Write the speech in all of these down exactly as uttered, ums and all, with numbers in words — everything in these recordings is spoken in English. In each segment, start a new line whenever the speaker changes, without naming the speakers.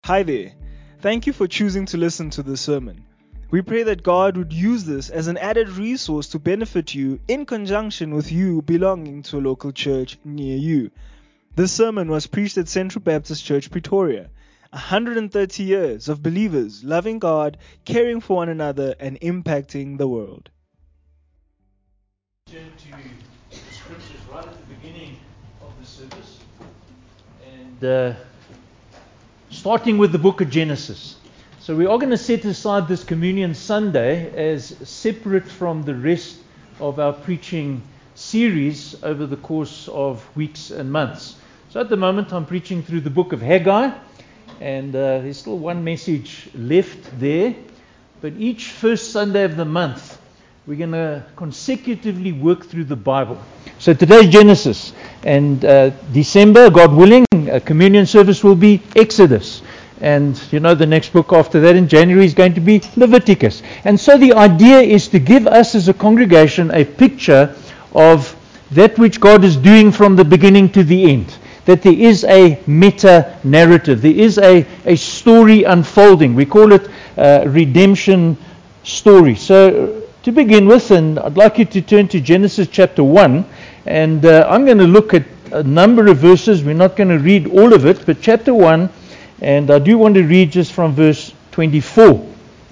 Hi there. Thank you for choosing to listen to this sermon. We pray that God would use this as an added resource to benefit you in conjunction with you belonging to a local church near you. This sermon was preached at Central Baptist Church, Pretoria. one hundred thirty years of believers loving God, caring for one another, and impacting the world.
Turn to the scriptures right at the beginning of the service. And uh, starting with the book of Genesis. So we are going to set aside this Communion Sunday as separate from the rest of our preaching series over the course of weeks and months. So at the moment I'm preaching through the book of Haggai, and uh, there's still one message left there. But each first Sunday of the month we're going to consecutively work through the Bible. So today's Genesis, and uh, December, God willing, a communion service will be Exodus. And you know the next book after that in January is going to be Leviticus. And so the idea is to give us as a congregation a picture of that which God is doing from the beginning to the end. That there is a meta-narrative. There is a, a story unfolding. We call it uh, redemption story. So to begin with, and I'd like you to turn to Genesis chapter one, and uh, I'm going to look at a number of verses. We're not going to read all of it, but chapter one, and I do want to read just from verse twenty-four.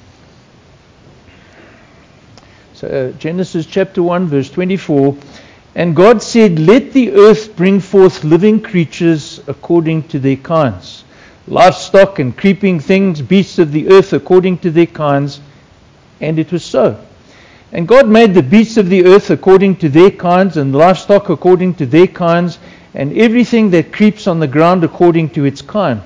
So uh, Genesis chapter one, verse twenty-four, and God said, "Let the earth bring forth living creatures according to their kinds, livestock and creeping things, beasts of the earth according to their kinds." And it was so. And God made the beasts of the earth according to their kinds, and livestock according to their kinds, and everything that creeps on the ground according to its kind.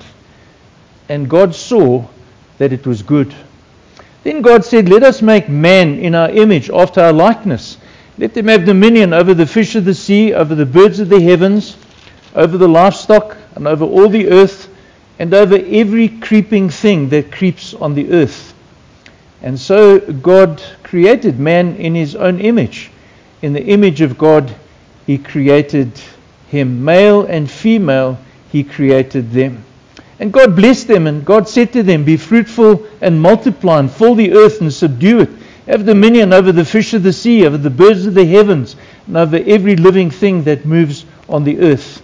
And God saw that it was good. Then God said, "Let us make man in our image, after our likeness. Let them have dominion over the fish of the sea, over the birds of the heavens, over the livestock, and over all the earth, and over every creeping thing that creeps on the earth." And so God created man in his own image. In the image of God he created him. Male and female he created them. And God blessed them, and God said to them, "Be fruitful and multiply, and fill the earth and subdue it. Have dominion over the fish of the sea, over the birds of the heavens, and over every living thing that moves on the earth."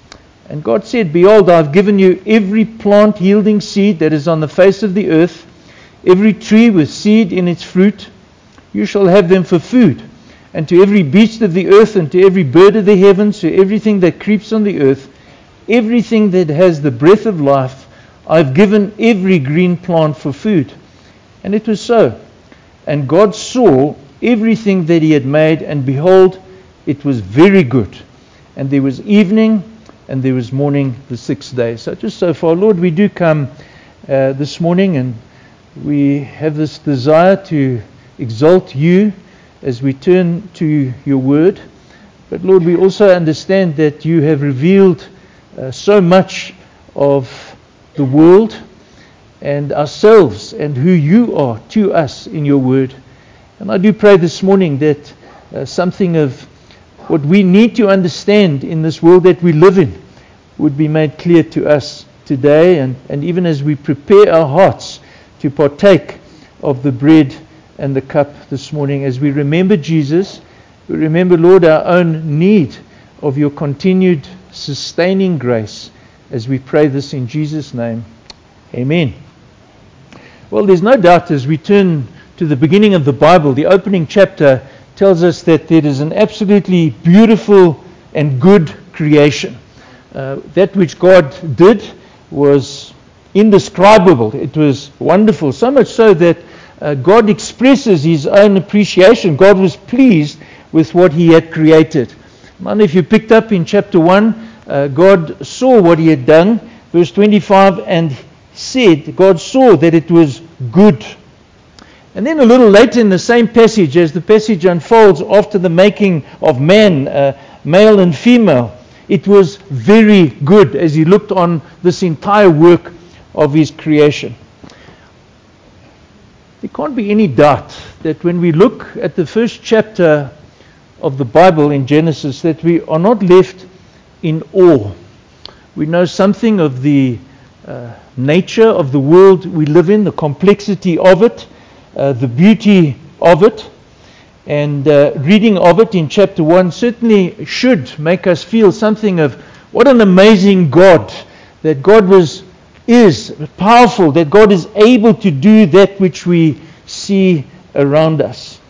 And God said, "Behold, I have given you every plant yielding seed that is on the face of the earth, every tree with seed in its fruit. You shall have them for food. And to every beast of the earth, and to every bird of the heavens, to everything that creeps on the earth, everything that has the breath of life, I've given every green plant for food." And it was so. And God saw everything that he had made, and behold, it was very good. And there was evening, and there was morning the sixth day. So just so far, Lord, we do come uh, this morning, and we have this desire to exalt you as we turn to your word. But Lord, we also understand that you have revealed uh, so much of the world and ourselves and who you are to us in your word. And I do pray this morning that uh, something of what we need to understand in this world that we live in would be made clear to us today, and, and even as we prepare our hearts to partake of the bread and the cup this morning, as we remember Jesus, we remember, Lord, our own need of your continued sustaining grace, as we pray this in Jesus' name. Amen. Well, there's no doubt as we turn to the beginning of the Bible, the opening chapter tells us that there is an absolutely beautiful and good creation. Uh, that which God did was indescribable. It was wonderful, so much so that uh, God expresses his own appreciation. God was pleased with what he had created. I wonder if you picked up in chapter one, uh, God saw what he had done. Verse twenty-five, and said, God saw that it was good. And then a little later in the same passage, as the passage unfolds after the making of man, uh, male and female, it was very good as he looked on this entire work of his creation. There can't be any doubt that when we look at the first chapter of the Bible in Genesis, that we are not left in awe. We know something of the uh, nature of the world we live in, the complexity of it, uh, the beauty of it. And uh, reading of it in chapter one certainly should make us feel something of what an amazing God, that God was is powerful, that God is able to do that which we see around us.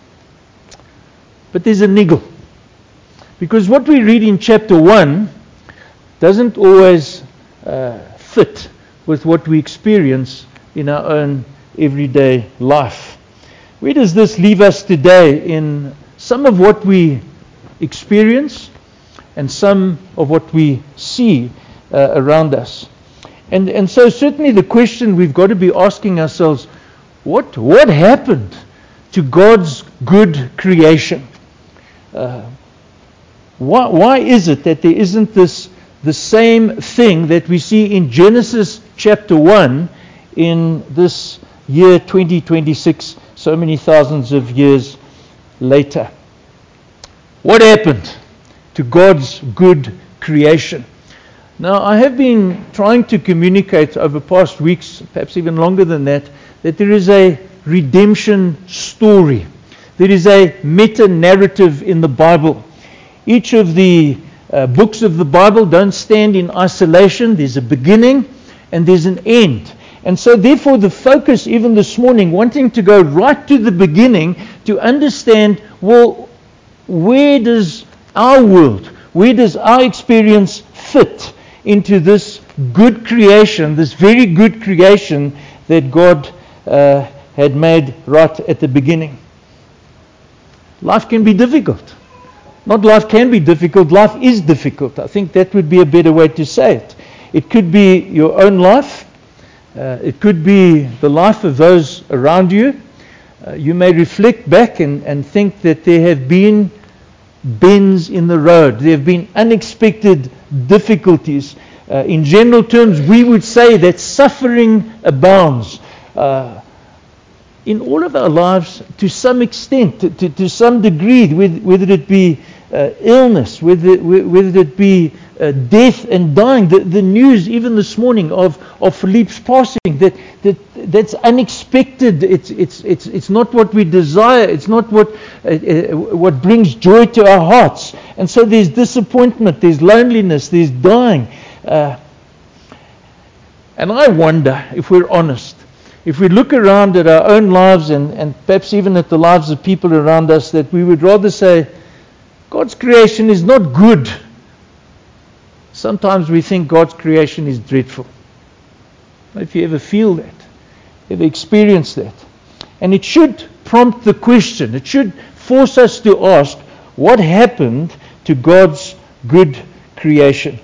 But there's a niggle. Because what we read in chapter one doesn't always uh, fit with what we experience in our own everyday life. Where does this leave us today in some of what we experience and some of what we see uh, around us? And and so certainly the question we've got to be asking ourselves, what what happened to God's good creation? Uh, why why is it that there isn't this the same thing that we see in Genesis chapter one in this year twenty twenty-six, so many thousands of years later? What happened to God's good creation? Now, I have been trying to communicate over past weeks, perhaps even longer than that, that there is a redemption story. There is a meta-narrative in the Bible. Each of the uh, books of the Bible don't stand in isolation. There's a beginning and there's an end. And so therefore the focus even this morning, wanting to go right to the beginning to understand, well, where does our world, where does our experience fit into this good creation, this very good creation that God uh, had made right at the beginning? Life can be difficult. Not life can be difficult, life is difficult. I think that would be a better way to say it. It could be your own life. Uh, it could be the life of those around you. Uh, you may reflect back and, and think that there have been bends in the road. There have been unexpected difficulties. Uh, in general terms, we would say that suffering abounds uh, in all of our lives to some extent, to, to, to some degree, whether, whether it be uh, illness, whether, whether it be uh, death and dying. The, the news even this morning of, of Philippe's passing, that, that that's unexpected. It's, it's, it's, it's not what we desire. It's not what, uh, uh, what brings joy to our hearts. And so there's disappointment, there's loneliness, there's dying. Uh, and I wonder, if we're honest, if we look around at our own lives and, and perhaps even at the lives of people around us, that we would rather say, God's creation is not good. Sometimes we think God's creation is dreadful. If you ever feel that, ever experience that. And it should prompt the question, it should force us to ask, what happened to God's good creation?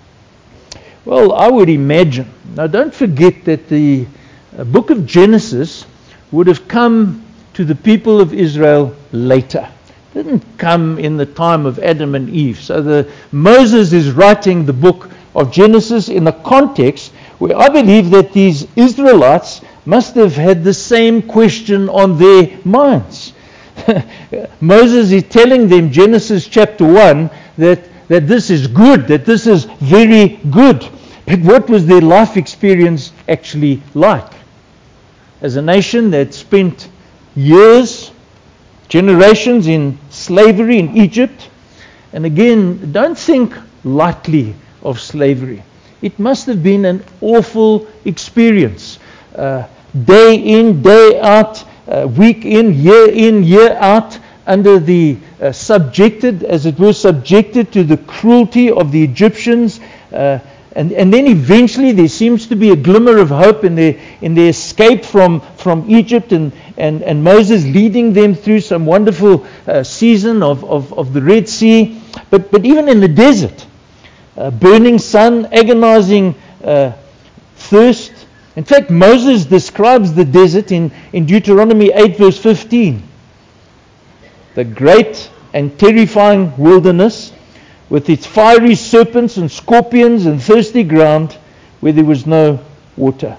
Well, I would imagine, now don't forget that the book of Genesis would have come to the people of Israel later. It didn't come in the time of Adam and Eve. So the Moses is writing the book of Genesis in a context where I believe that these Israelites must have had the same question on their minds. Moses is telling them, Genesis chapter one, that, that this is good, that this is very good. But what was their life experience actually like? As a nation that spent years, generations in slavery in Egypt. And again, don't think lightly of slavery. It must have been an awful experience. Uh, day in, day out, uh, week in, year in, year out, under the uh, subjected, as it were, subjected to the cruelty of the Egyptians. Uh, And, and then eventually there seems to be a glimmer of hope in their, in their escape from, from Egypt, and, and, and Moses leading them through some wonderful uh, season of, of, of the Red Sea. But, but even in the desert, uh, burning sun, agonizing uh, thirst. In fact, Moses describes the desert in, in Deuteronomy eight verse fifteen. The great and terrifying wilderness, with its fiery serpents and scorpions and thirsty ground where there was no water.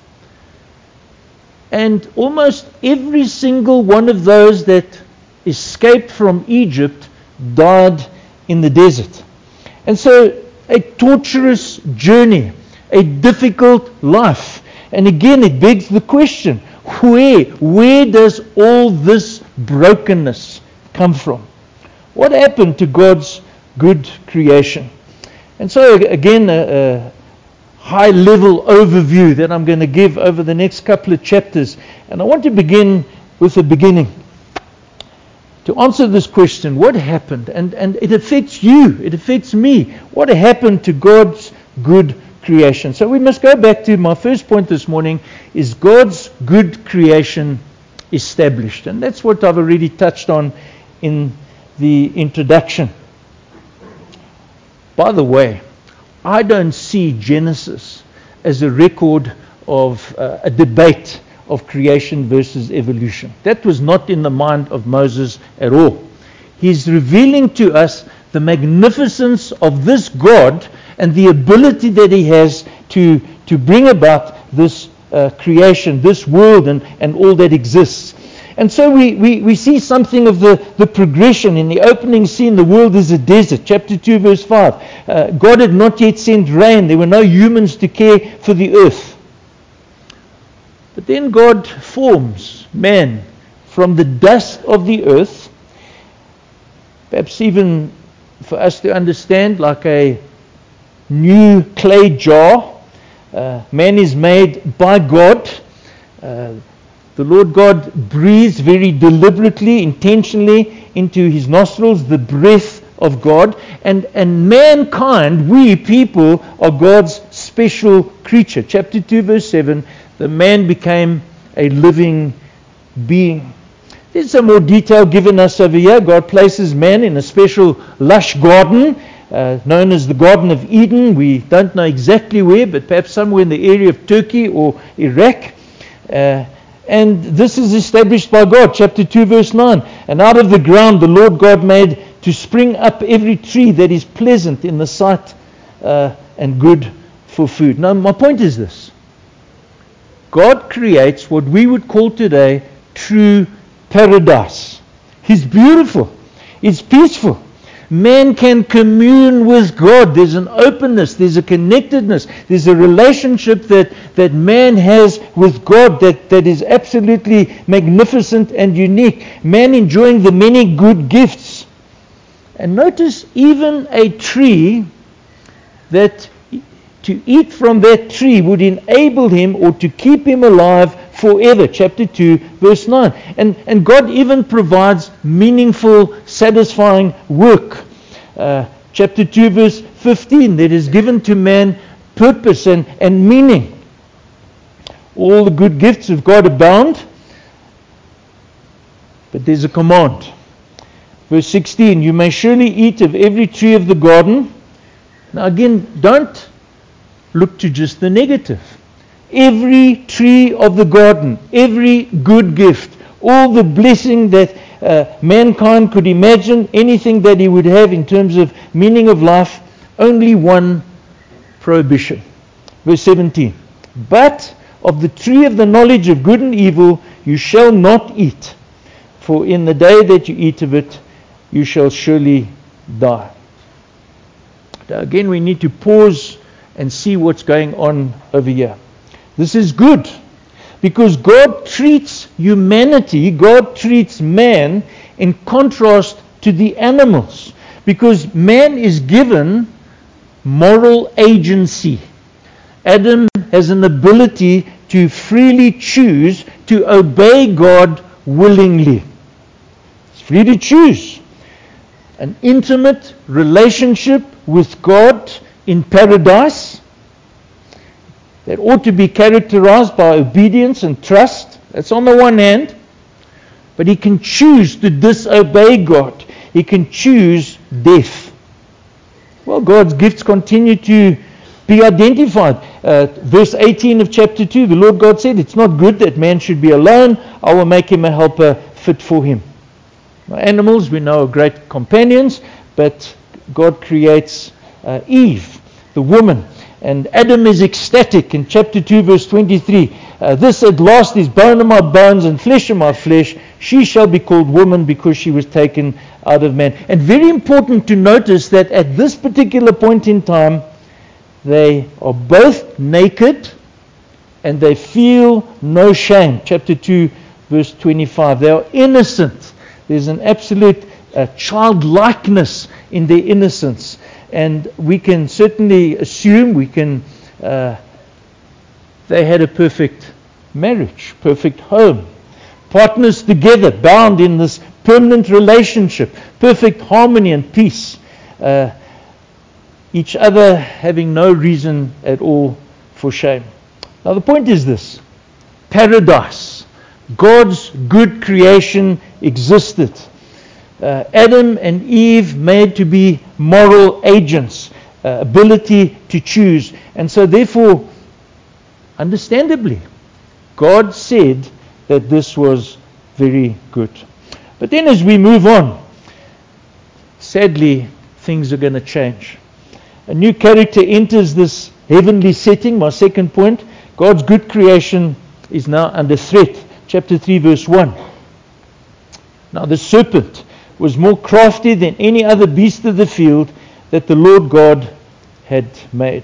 And almost every single one of those that escaped from Egypt died in the desert. And so a torturous journey, a difficult life. And again, it begs the question, where, where does all this brokenness come from? What happened to God's good creation? And so again, a, a high-level overview that I'm going to give over the next couple of chapters. And I want to begin with the beginning. To answer this question, what happened? And, and it affects you, it affects me. What happened to God's good creation? So we must go back to my first point this morning, is God's good creation established? And that's what I've already touched on in the introduction. By the way, I don't see Genesis as a record of uh, a debate of creation versus evolution. That was not in the mind of Moses at all. He's revealing to us the magnificence of this God and the ability that he has to, to bring about this uh, creation, this world, and, and all that exists. And so we, we, we see something of the, the progression. In the opening scene, the world is a desert. Chapter two, verse five. Uh, God had not yet sent rain. There were no humans to care for the earth. But then God forms man from the dust of the earth, perhaps even for us to understand, like a new clay jar. Uh, man is made by God. Uh, the Lord God breathes very deliberately, intentionally into his nostrils the breath of God. And, and mankind, we people, are God's special creature. Chapter two, verse seven. The man became a living being. There's some more detail given us over here. God places man in a special lush garden uh, known as the Garden of Eden. We don't know exactly where, but perhaps somewhere in the area of Turkey or Iraq. Uh, and this is established by God. Chapter two, verse nine. And out of the ground the Lord God made to spring up every tree that is pleasant in the sight uh, and good for food. Now, my point is this. God creates what we would call today true paradise. He's beautiful. It's peaceful. Man can commune with God. There's an openness. There's a connectedness. There's a relationship that, that man has with God that, that is absolutely magnificent and unique. Man enjoying the many good gifts. And notice even a tree that to eat from that tree would enable him or to keep him alive forever. Chapter two, verse nine. And, and God even provides meaningful, satisfying work. Uh, chapter two, verse fifteen. That is given to man purpose and, and meaning. All the good gifts of God abound. But there's a command. Verse sixteen. You may surely eat of every tree of the garden. Now again, don't look to just the negative. Every tree of the garden, every good gift, all the blessing that uh, mankind could imagine, anything that he would have in terms of meaning of life, only one prohibition. Verse seventeen. But of the tree of the knowledge of good and evil you shall not eat, for in the day that you eat of it you shall surely die. Now again, we need to pause and see what's going on over here. This is good because God treats humanity, God treats man in contrast to the animals, because man is given moral agency. Adam has an ability to freely choose to obey God willingly. He's free to choose. An intimate relationship with God in paradise that ought to be characterized by obedience and trust. That's on the one hand. But he can choose to disobey God. He can choose death. Well, God's gifts continue to be identified. Uh, verse eighteen of chapter two, the Lord God said, it's not good that man should be alone. I will make him a helper fit for him. Now, animals, we know, are great companions, but God creates uh, Eve, the woman. And Adam is ecstatic in chapter two, verse twenty-three. Uh, this at last is bone of my bones and flesh of my flesh. She shall be called woman because she was taken out of man. And very important to notice that at this particular point in time, they are both naked and they feel no shame. Chapter two, verse twenty-five. They are innocent. There's an absolute uh, childlikeness in their innocence. And we can certainly assume, we can, uh, they had a perfect marriage, perfect home. Partners together, bound in this permanent relationship, perfect harmony and peace. Uh, each other having no reason at all for shame. Now the point is this: paradise, God's good creation, existed. Uh, Adam and Eve made to be moral agents, uh, ability to choose. And so therefore, understandably, God said that this was very good. But then as we move on, sadly, things are going to change. A new character enters this heavenly setting. My second point, God's good creation is now under threat. Chapter three, verse one. Now the serpent was more crafty than any other beast of the field that the Lord God had made.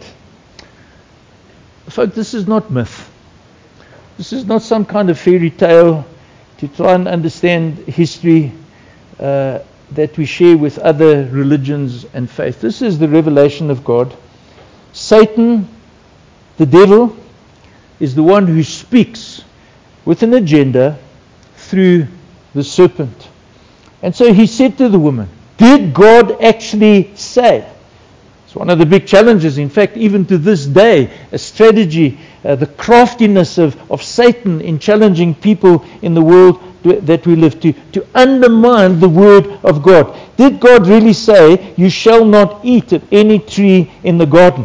Folks, this is not myth. This is not some kind of fairy tale to try and understand history uh, that we share with other religions and faith. This is the revelation of God. Satan, the devil, is the one who speaks with an agenda through the serpent. And so he said to the woman, did God actually say? It's one of the big challenges, in fact, even to this day, a strategy, uh, the craftiness of, of Satan in challenging people in the world that we live to, to undermine the word of God. Did God really say, you shall not eat of any tree in the garden?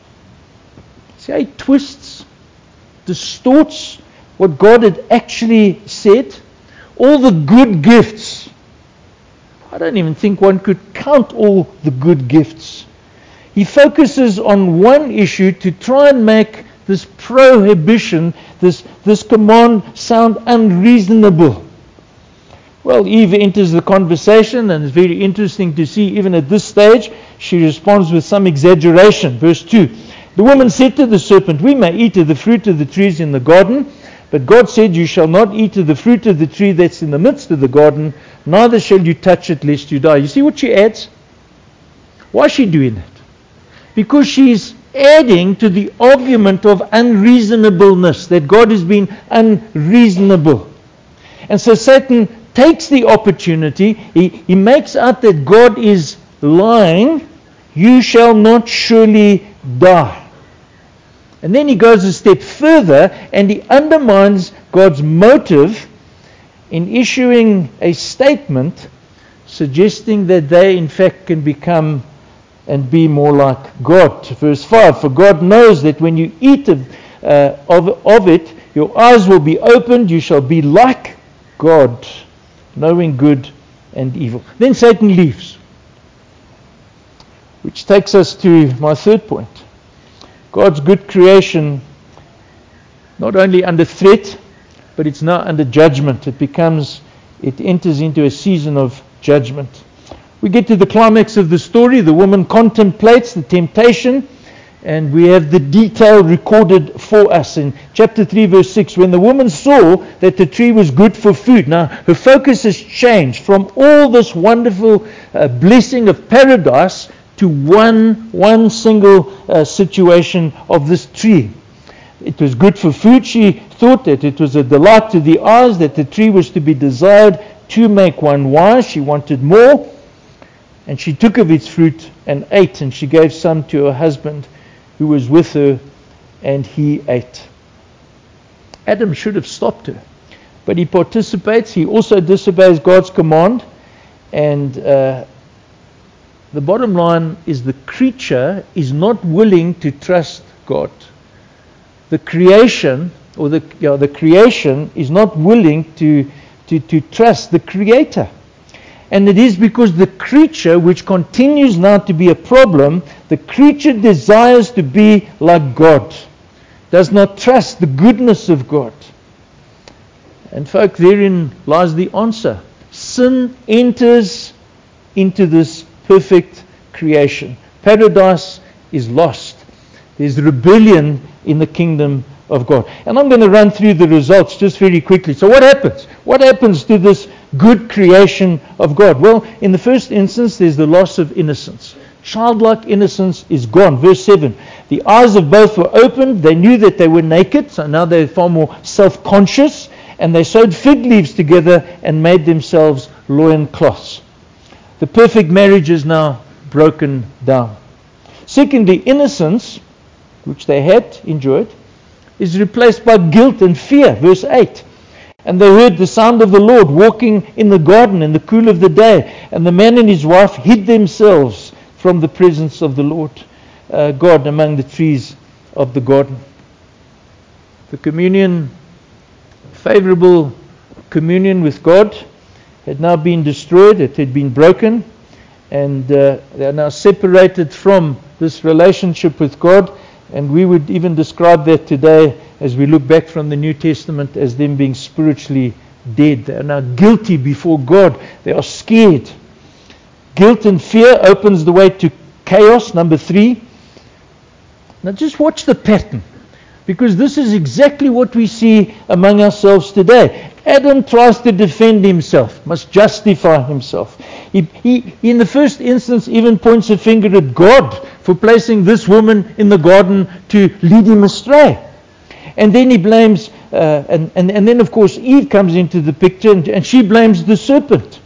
See how he twists, distorts what God had actually said? All the good gifts. I don't even think one could count all the good gifts. He focuses on one issue to try and make this prohibition, this, this command sound unreasonable. Well, Eve enters the conversation, and it's very interesting to see, even at this stage, she responds with some exaggeration. Verse two. The woman said to the serpent, we may eat of the fruit of the trees in the garden, but God said, you shall not eat of the fruit of the tree that's in the midst of the garden, neither shall you touch it lest you die. You see what she adds? Why is she doing that? Because she's adding to the argument of unreasonableness, that God has been unreasonable. And so Satan takes the opportunity, he, he makes out that God is lying, you shall not surely die. And then he goes a step further and he undermines God's motive in issuing a statement suggesting that they in fact can become and be more like God. Verse five, for God knows that when you eat of, uh, of, of it, your eyes will be opened, you shall be like God, knowing good and evil. Then Satan leaves, which takes us to my third point. God's good creation, not only under threat, but it's now under judgment. It becomes, it enters into a season of judgment. We get to the climax of the story. The woman contemplates the temptation, and we have the detail recorded for us in chapter three, verse six. When the woman saw that the tree was good for food. Now, her focus has changed from all this wonderful uh, blessing of paradise to one, one single uh, situation of this tree. It was good for food. She thought that it was a delight to the eyes, that the tree was to be desired to make one wise. She wanted more. And she took of its fruit and ate, and she gave some to her husband who was with her, and he ate. Adam should have stopped her, but he participates. He also disobeys God's command, and uh, the bottom line is the creature is not willing to trust God. The creation, or the you know, the creation is not willing to, to, to trust the Creator. And it is because the creature, which continues now to be a problem, the creature desires to be like God, does not trust the goodness of God. And folk, therein lies the answer. Sin enters into this perfect creation. Paradise is lost. There's rebellion in the kingdom of God. And I'm going to run through the results just very quickly. So what happens? What happens to this good creation of God? Well, in the first instance, there's the loss of innocence. Childlike innocence is gone. Verse seven. The eyes of both were opened. They knew that they were naked, so now they're far more self-conscious. And they sewed fig leaves together and made themselves loin cloths. The perfect marriage is now broken down. Secondly, innocence, which they had enjoyed, is replaced by guilt and fear. Verse eight. And they heard the sound of the Lord walking in the garden in the cool of the day. And the man and his wife hid themselves from the presence of the Lord uh, God among the trees of the garden. The communion, favorable communion with God, had now been destroyed. It had been broken. And uh, they are now separated from this relationship with God. And we would even describe that today, as we look back from the New Testament, as them being spiritually dead. They are now guilty before God. They are scared. Guilt and fear opens the way to chaos, number three. Now just watch the pattern, because this is exactly what we see among ourselves today. Adam tries to defend himself, must justify himself. He, he, in the first instance, even points a finger at God for placing this woman in the garden to lead him astray. And then he blames, uh, and, and, and then of course Eve comes into the picture, and, and she blames the serpent.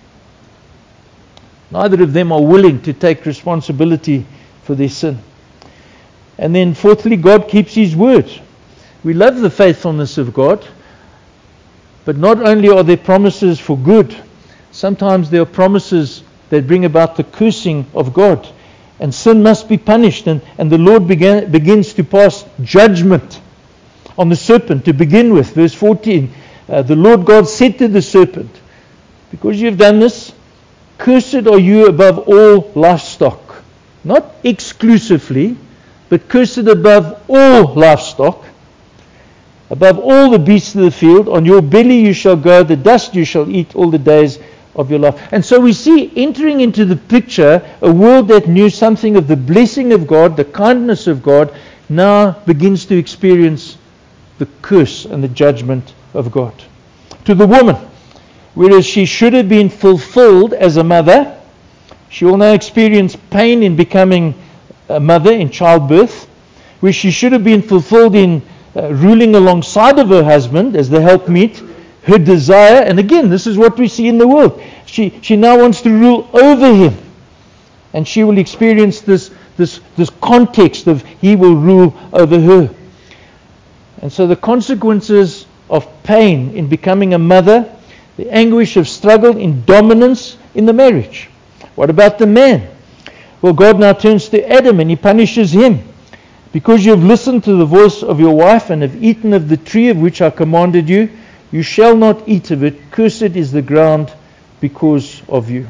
Neither of them are willing to take responsibility for their sin. And then fourthly, God keeps His word. We love the faithfulness of God, but not only are there promises for good, sometimes there are promises that bring about the cursing of God. And sin must be punished, and, and the Lord began, begins to pass judgment on the serpent to begin with. Verse fourteen, uh, the Lord God said to the serpent, because you have done this, cursed are you above all livestock. Not exclusively, but cursed above all livestock, above all the beasts of the field. On your belly you shall go, the dust you shall eat all the days of your life. And so we see entering into the picture a world that knew something of the blessing of God, the kindness of God, now begins to experience the curse and the judgment of God. To the woman, whereas she should have been fulfilled as a mother, she will now experience pain in becoming a mother in childbirth, where she should have been fulfilled in uh, ruling alongside of her husband as the helpmeet, her desire. And again, this is what we see in the world. She she now wants to rule over him, and she will experience this this this context of he will rule over her. And so the consequences of pain in becoming a mother, the anguish of struggle in dominance in the marriage. What about the man? Well, God now turns to Adam and He punishes him. Because you have listened to the voice of your wife and have eaten of the tree of which I commanded you, you shall not eat of it. Cursed is the ground because of you.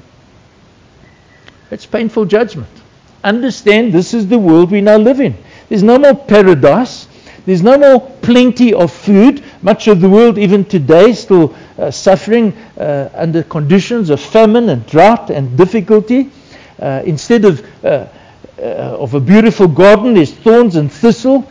That's painful judgment. Understand, this is the world we now live in. There's no more paradise. There's no more plenty of food. Much of the world, even today, still uh, suffering uh, under conditions of famine and drought and difficulty. Uh, instead of uh, uh, of a beautiful garden, there's thorns and thistle.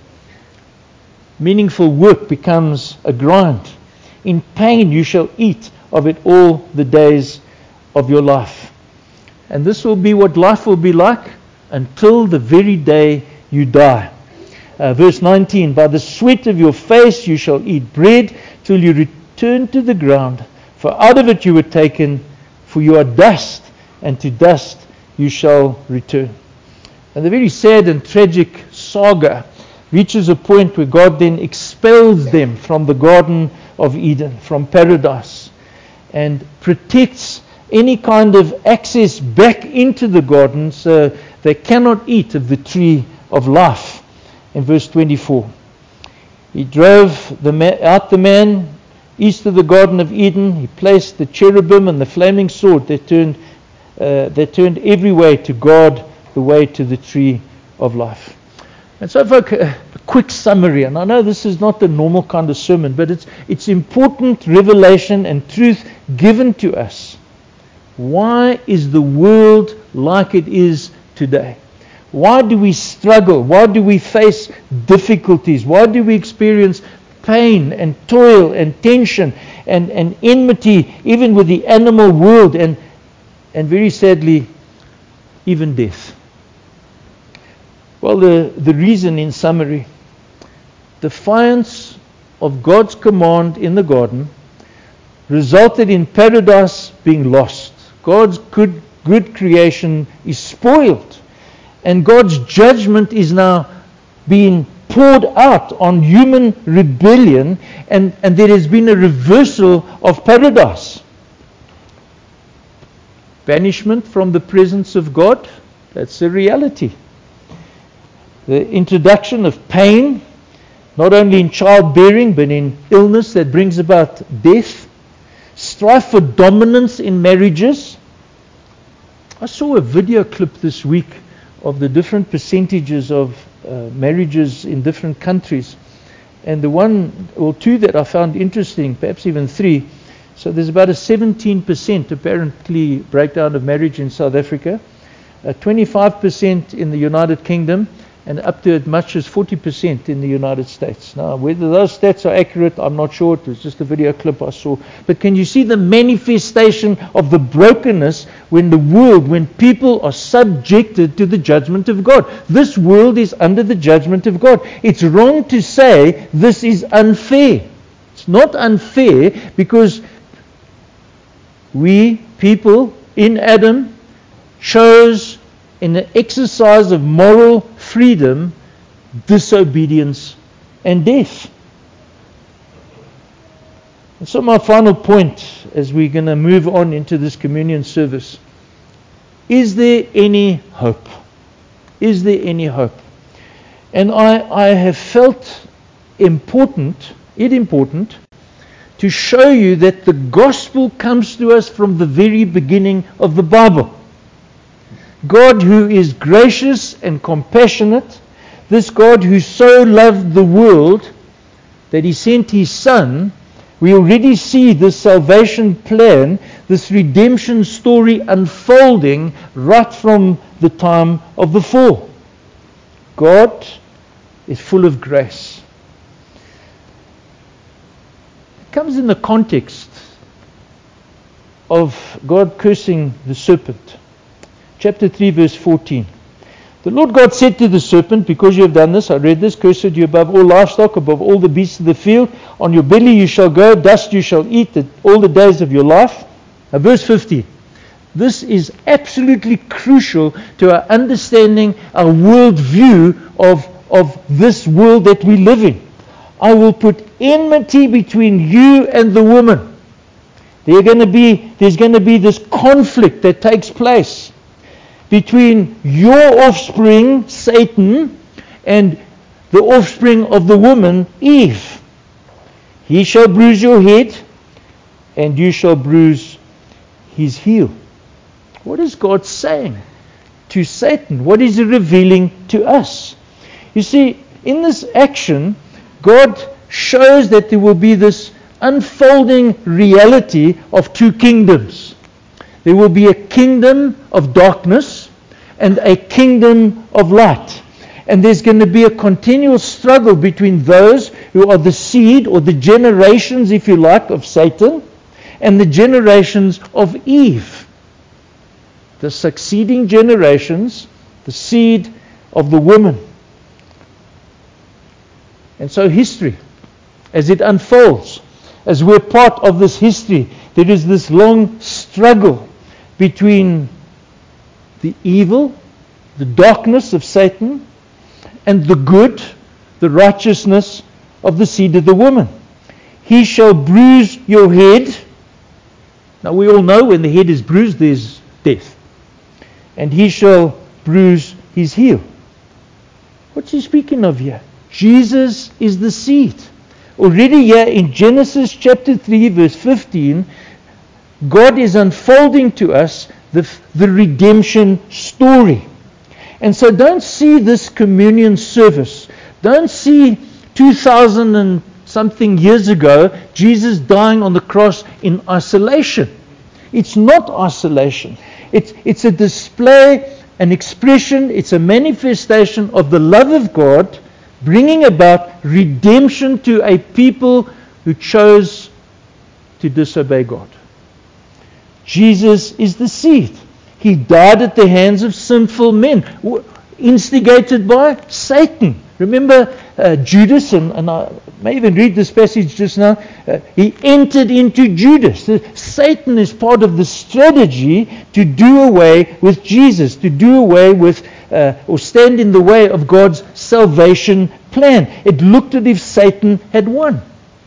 Meaningful work becomes a grind. In pain you shall eat of it all the days of your life. And this will be what life will be like until the very day you die. Uh, verse nineteen, by the sweat of your face you shall eat bread till you return to the ground. For out of it you were taken, for you are dust, and to dust you shall return. And the very sad and tragic saga reaches a point where God then expels them from the Garden of Eden, from paradise, and protects any kind of access back into the garden, so they cannot eat of the tree of life. In verse twenty-four, He drove the ma- out the man east of the Garden of Eden. He placed the cherubim and the flaming sword that turned, uh, that turned every way to guard the way to the tree of life. And so, for a, a quick summary, and I know this is not the normal kind of sermon, but it's it's important revelation and truth given to us. Why is the world like it is today? Why do we struggle? Why do we face difficulties? Why do we experience pain and toil and tension and, and enmity, even with the animal world, and, and very sadly, even death? Well, the, the reason, in summary, defiance of God's command in the garden resulted in paradise being lost. God's good, good creation is spoiled, and God's judgment is now being poured out on human rebellion, and, and there has been a reversal of paradise. Banishment from the presence of God, that's a reality. The introduction of pain, not only in childbearing, but in illness that brings about death. Strife for dominance in marriages. I saw a video clip this week of the different percentages of uh, marriages in different countries. And the one or two that I found interesting, perhaps even three, so there's about a seventeen percent apparently breakdown of marriage in South Africa, uh, twenty-five percent in the United Kingdom, and up to as much as forty percent in the United States. Now, whether those stats are accurate, I'm not sure. It was just a video clip I saw. But can you see the manifestation of the brokenness when the world, when people are subjected to the judgment of God? This world is under the judgment of God. It's wrong to say this is unfair. It's not unfair because we, people in Adam, chose in the exercise of moral freedom, disobedience and death. And so my final point, as we're going to move on into this communion service, is there any hope? Is there any hope? And I, I have felt important, it important, to show you that the gospel comes to us from the very beginning of the Bible. God, who is gracious and compassionate, this God who so loved the world that He sent His Son, we already see this salvation plan, this redemption story unfolding right from the time of the fall. God is full of grace. It comes in the context of God cursing the serpent. Chapter three, verse fourteen. The Lord God said to the serpent, because you have done this, I read this, cursed you above all livestock, above all the beasts of the field. On your belly you shall go, dust you shall eat all the days of your life. Now, verse fifteen. This is absolutely crucial to our understanding, our world view of, of this world that we live in. I will put enmity between you and the woman. There's going to be, there's going to be this conflict that takes place between your offspring, Satan, and the offspring of the woman, Eve. He shall bruise your head, and you shall bruise his heel. What is God saying to Satan? What is He revealing to us? You see, in this action, God shows that there will be this unfolding reality of two kingdoms. There will be a kingdom of darkness and a kingdom of light. And there's going to be a continual struggle between those who are the seed, or the generations, if you like, of Satan, and the generations of Eve. The succeeding generations, the seed of the woman. And so history, as it unfolds, as we're part of this history, there is this long struggle between the evil, the darkness of Satan, and the good, the righteousness of the seed of the woman. He shall bruise your head. Now we all know when the head is bruised, there's death. And he shall bruise his heel. What's he speaking of here? Jesus is the seed. Already here in Genesis chapter three, verse fifteen, God is unfolding to us the, the redemption story. And so don't see this communion service. Don't see two thousand and something years ago, Jesus dying on the cross in isolation. It's not isolation. It's, it's a display an expression, it's a manifestation of the love of God, bringing about redemption to a people who chose to disobey God. Jesus is the seed. He died at the hands of sinful men, instigated by Satan. Remember uh, Judas, and, and I may even read this passage just now. Uh, he entered into Judas. Satan is part of the strategy to do away with Jesus, to do away with uh, or stand in the way of God's salvation plan. It looked as if Satan had won.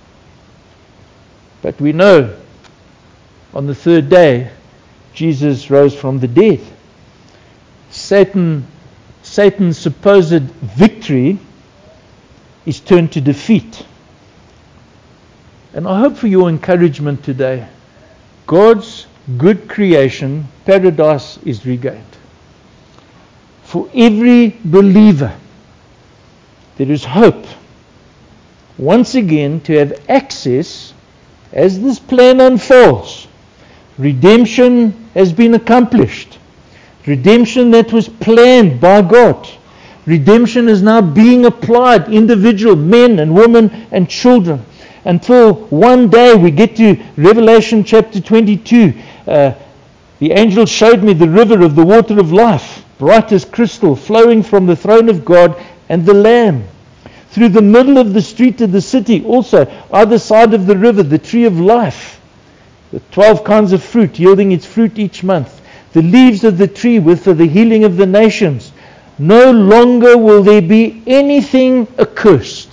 But we know on the third day, Jesus rose from the dead. Satan, Satan's supposed victory is turned to defeat. And I hope for your encouragement today, God's good creation, paradise, is regained. For every believer, there is hope once again to have access as this plan unfolds. Redemption has been accomplished. Redemption that was planned by God. Redemption is now being applied, individual men and women and children, until one day we get to Revelation chapter twenty-two. Uh, the angel showed me the river of the water of life, bright as crystal, flowing from the throne of God and the Lamb. Through the middle of the street of the city, also, either side of the river, the tree of life, with twelve kinds of fruit, yielding its fruit each month. The leaves of the tree with for the healing of the nations. No longer will there be anything accursed.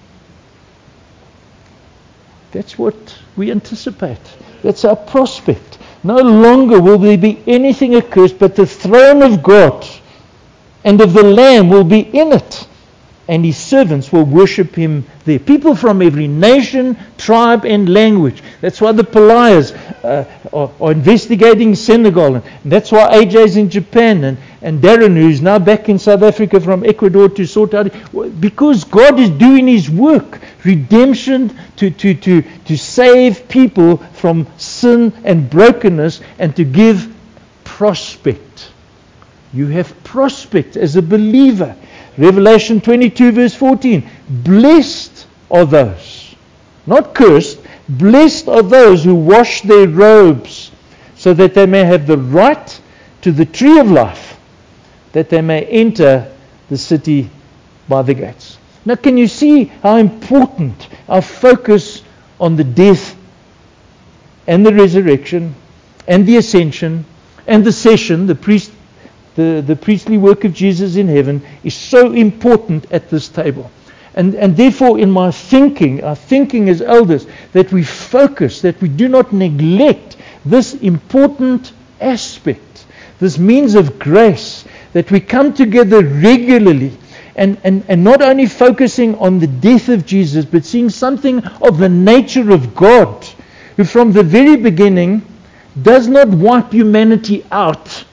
That's what we anticipate. That's our prospect. No longer will there be anything accursed, but the throne of God and of the Lamb will be in it, and His servants will worship Him there. People from every nation, tribe, and language. That's why the Palaiyas uh, are, are investigating Senegal, and that's why A J's in Japan, and, and Darren, who's now back in South Africa from Ecuador to sort out, because God is doing His work, redemption to, to, to, to save people from sin and brokenness, and to give prospect. You have prospect as a believer. Revelation twenty-two verse fourteen. Blessed are those, not cursed, blessed are those who wash their robes, so that they may have the right to the tree of life, that they may enter the city by the gates. Now, can you see how important our focus on the death and the resurrection and the ascension and the session, the priest The, the priestly work of Jesus in heaven, is so important at this table. And, and therefore, in my thinking, our thinking as elders, that we focus, that we do not neglect this important aspect, this means of grace, that we come together regularly, and, and, and not only focusing on the death of Jesus, but seeing something of the nature of God, who from the very beginning does not wipe humanity out,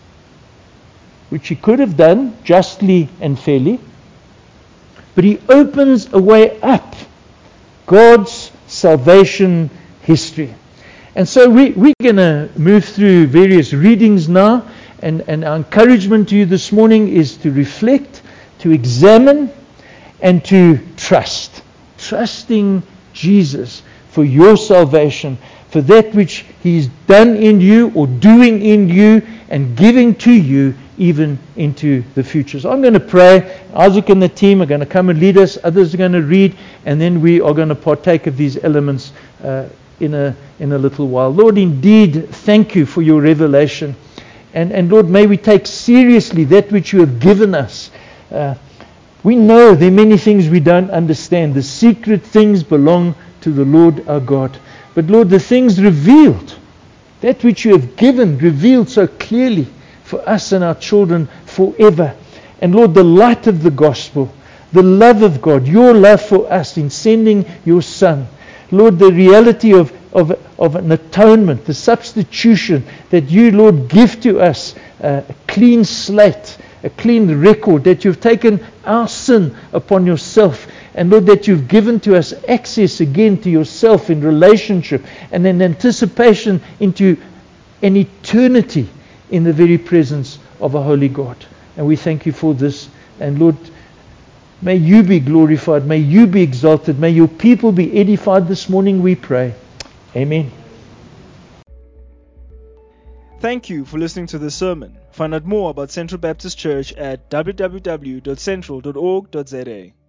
which He could have done justly and fairly, but He opens a way up God's salvation history. And so we, we're going to move through various readings now, and, and our encouragement to you this morning is to reflect, to examine, and to trust. Trusting Jesus for your salvation, for that which He's done in you or doing in you and giving to you even into the future. So I'm going to pray. Isaac and the team are going to come and lead us. Others are going to read, and then we are going to partake of these elements uh, in a in a little while. Lord, indeed, thank you for your revelation. And, and Lord, may we take seriously that which you have given us. Uh, we know there are many things we don't understand. The secret things belong to the Lord our God. But Lord, the things revealed, that which you have given, revealed so clearly for us and our children forever. And Lord, the light of the gospel, the love of God, your love for us in sending your Son. Lord, the reality of, of, of an atonement, the substitution that you, Lord, give to us, uh, a clean slate, a clean record, that you've taken our sin upon yourself. And Lord, that you've given to us access again to yourself in relationship and in anticipation into an eternity in the very presence of a holy God. And we thank you for this. And Lord, may you be glorified. May you be exalted. May your people be edified this morning, we pray. Amen.
Thank you for listening to this sermon. Find out more about Central Baptist Church at w w w dot central dot org dot z a.